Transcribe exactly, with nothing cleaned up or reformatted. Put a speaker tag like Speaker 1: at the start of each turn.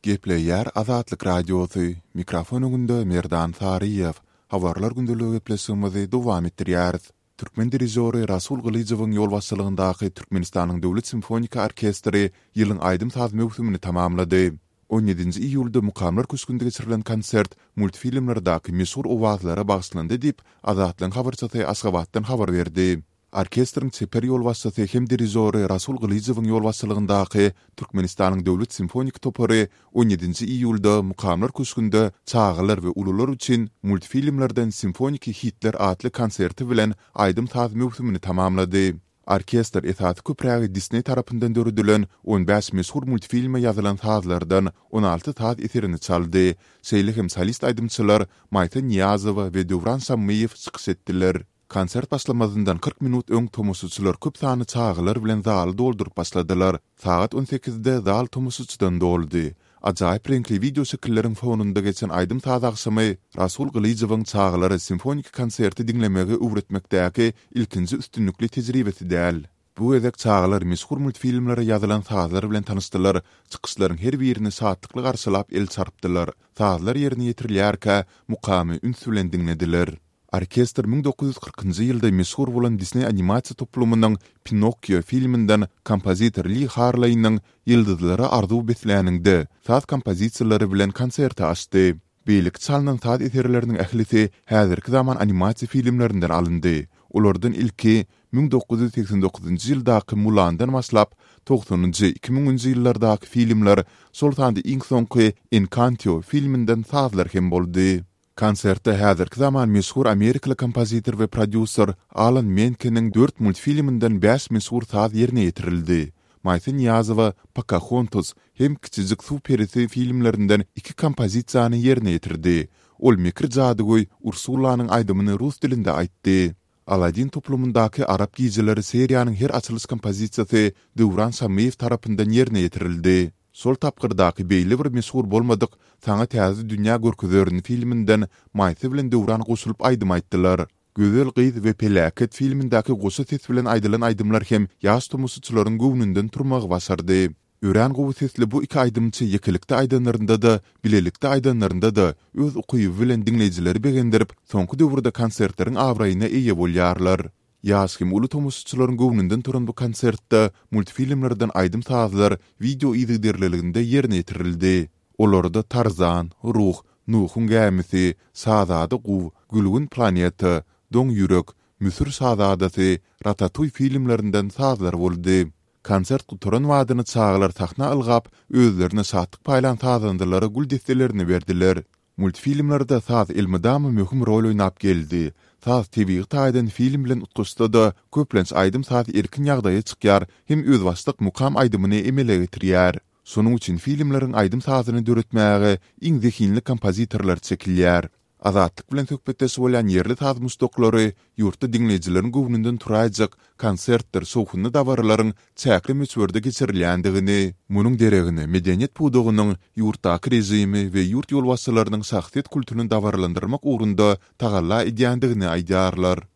Speaker 1: Gepleyer Azatlyk Radiosu, mikrofonunda Merdan Sariyev, havarlar gündülüğü gepleşigimizi dowam etdirýäris. Türkmen dirijory Rasul Gylyjowyň ýolbaşçylygyndaky Türkmenistanyň Döwlet Simfonika Orkestri ýylyň aýdym saz mewsümini tamamlady. on ýedinji iýulda Mukamlar köşkünde geçirilen konsert multfilmlerdaky meşhur owazlara bagşlandy diýip Azatlyň habarçysy Aşgabatdan habar berdi. Orkestrň çeper ýolbaşçysy hem dirijory Rasul Gylyjowyň ýolbaşçylygyndaky Türkmenistanyň Döwlet Simfonik Topary on ýedinji iýulda Mukamlar köşkünde çağılar we ulular üçin multfilmlerden simfonik hitler adly konserti bilen aýdym saz mewsümini tamamlady. Orkestr esasy köprägi Disney tarapyndan dörüdilen on beş meşhur multfilme ýazylan sazlardan on alty saz eserini çaldy. Şeýle hem solist aýdymçylar Mayta Niyazowa we Dowran Sammiýew çykyş etdiler. Konsert başlamazından kırk minut öň tomusyçylar köp sany çağılar bilen zaly doldurup başladylar. Saat on sekizde zal tomusyçydan doldy. Ajaýyp renkli video şekilleriň fonunda geçen aýdym saz akşamy Rasul Gylyjowyň çağılary simfonik konserti dinlemegi öwretmekdäki ilkinji üstünlikli tejribesi däl. Bu edek çağılar meşhur multfilmlere ýazylan sazlar bilen tanışdylar. Çykyşlaryň her birini saatlikly garşylap el çarpdylar. Sazlar ýerine ýetirilýärkä mukamy üns bilen dinlediler. Orkestr ming dokuz ýüz kırkynjy ýylda meşhur bolan Disney animasiýa toplumynyň Pinokio filminden kompozitor Lee Harley'nyň Ýyldyzlara arzuw besläninde saz kompozisiýalary bilen konserti açdy. Beýlik çalynan saz eserleriniň ählisi häzirki zaman animasiýa filmlerinden alındy. Olardan ilki ming dokuz ýüz seksen dokuzynjy ýyldaky Mulandan başlap togsonunjy iki minňinji ýyllardaky filmler şol sanda iň soňky Encanto filminden sazlar hem boldy. Konsertde häzirki zaman meşhur Amerikaly kompozitor we prodüser Alan Menken'in dört multfilminden beş meşhur saz ýerine ýetirildi. Mayta Niyazowa Pocahontas hem kiçijik suw perisi filmlerinden iki kompozisiýany ýerine ýetirdi. Ol Mekir Jadygoý Ursulanyň aýdymyny rus dilinde aýtdy. Aladdin toplumundaky Arap giýjileri seriýanyň her açylış kompozisiýasy Dowran Sammiýew tarapyndan ýerine ýetirildi. Sol tapgyrdaky beýle bir meşhur bolmadyk Saňa täze dünýä görkezörni filminden Mayta bilen Dowran goşulyp aýdym aýtdylar. Gözel gyz we Pelaket filmindaky goşa ses bilen aýdylan aýdymlar hem ýaş tomusyçylaryň göwnünden turmagy başardy. Ören gowy sesli bu iki aýdymçy ýekilikde aýdanlarynda da, bilelikde aýdanlarynda da öz ukyby bilen dinleýijileri begendirip, soňky döwürde konsertleriň awraýyna eýe bolýarlar. Ýaş hem uly tomusyçylaryň göwnünden turan bu konsertde multfilmlerden aýdym sazlar video ýygyderlerinde ýerine ýetirildi. Olarda Tarzan, Ruh, Nuhun Gemisi, Sazada Guw, Gülgün Planeti, Doň Ýürek, Müsür Sazadasy, Ratatouille filmlerinden sazlar boldy. Konsert guturan wadyny çağılar sahna ylgap, özlerine satdyk paýlan sazandylary gül destelerini berdiler. Multfilmlerde saz elmydamy möhüm rol oýnap geldi. Saz tebii taýdan film bilen utguşda da köplenç aýdym saz erkin ýagdaýa çykýar, hem öz başlyk mukam aýdymyny emele getirýär. Şonuň üçin filmleriň aýdym sazyny döretmäge iň zehinli kompozitorlar çekilýär. Azatlyk bilen söhbetdeşip bolan ýerli saz mustoklary ýurtda dinleýijileriň göwnünden turaýjak konsertler, sohunly dawarlaryň çäkli meçwerde geçirilýändigini, munyň deregini medeniýet pudugynyň ýurtdaky rejimi we ýurt ýolbaşçylarynyň şahsiýet kulturyny dawarlandyrmak ugrunda tagalla edýändigini aýdýarlar.